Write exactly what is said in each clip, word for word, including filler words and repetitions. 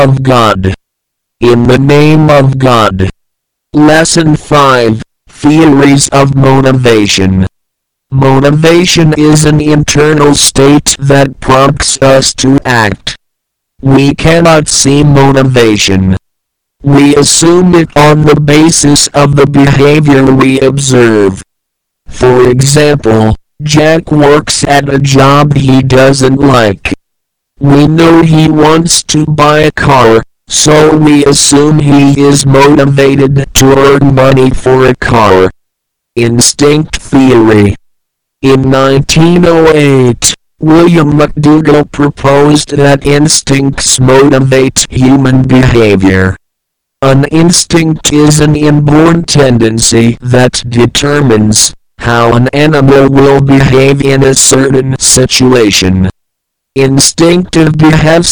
of God. In the name of God. Lesson five. Theories of motivation. Motivation is an internal state that prompts us to act. We cannot see motivation. We assume it on the basis of the behavior we observe. For example, Jack works at a job he doesn't like. We know he wants to buy a car, so we assume he is motivated to earn money for a car. Instinct theory. In nineteen oh eight, William McDougall proposed that instincts motivate human behavior. An instinct is an inborn tendency that determines how an animal will behave in a certain situation. Instinctive behavior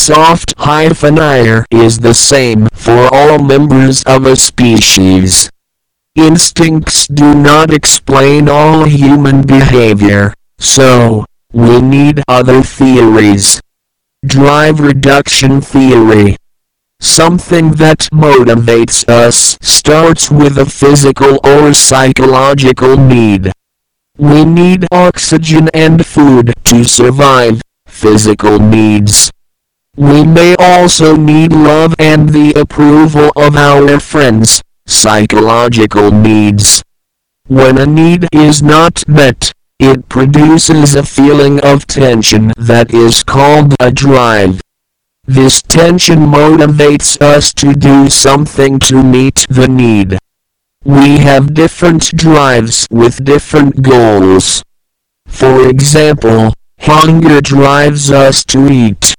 soft-ir is the same for all members of a species. Instincts do not explain all human behavior, so we need other theories. Drive reduction theory. Something that motivates us starts with a physical or psychological need. We need oxygen and food to survive, physical needs. We may also need love and the approval of our friends, psychological needs. When a need is not met, it produces a feeling of tension that is called a drive. This tension motivates us to do something to meet the need. We have different drives with different goals. For example, hunger drives us to eat.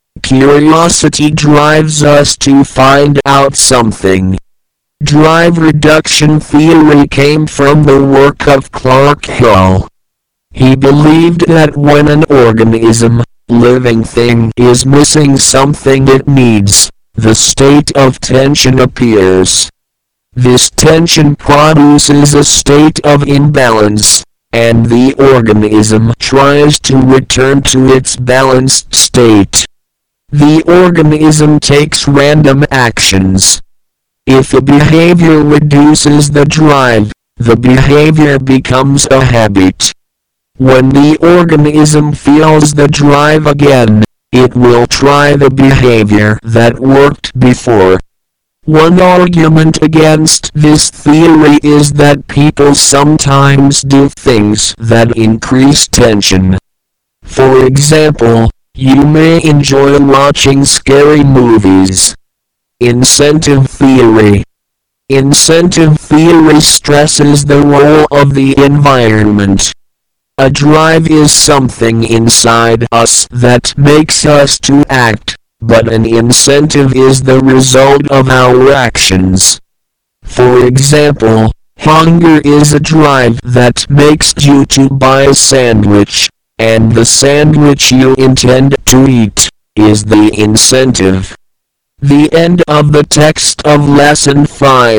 Curiosity drives us to find out something. Drive reduction theory came from the work of Clark Hull. He believed that when an organism, living thing, is missing something it needs, the state of tension appears. This tension produces a state of imbalance, and the organism tries to return to its balanced state. The organism takes random actions. If a behavior reduces the drive, the behavior becomes a habit. When the organism feels the drive again, it will try the behavior that worked before. One argument against this theory is that people sometimes do things that increase tension. For example, you may enjoy watching scary movies. Incentive theory. Incentive theory stresses the role of the environment. A drive is something inside us that makes us to act, but an incentive is the result of our actions. For example, hunger is a drive that makes you to buy a sandwich, and the sandwich you intend to eat is the incentive. The end of the text of Lesson five.